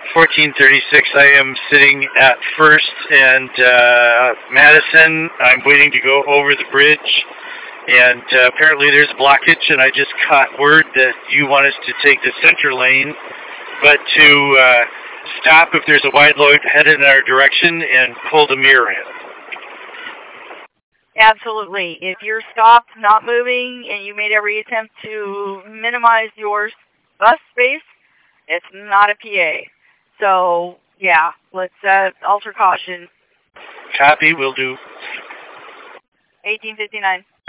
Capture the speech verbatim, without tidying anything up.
fourteen thirty-six, I am sitting at First and uh, Madison. I'm waiting to go over the bridge, and uh, apparently there's blockage, and I just caught word that you want us to take the center lane, but to uh, stop if there's a wide load headed in our direction and pull the mirror in. Absolutely. If you're stopped, not moving, and you made every attempt to minimize your bus space, it's not a P A. So, yeah, let's uh, alter caution. Copy, will do. eighteen fifty-nine.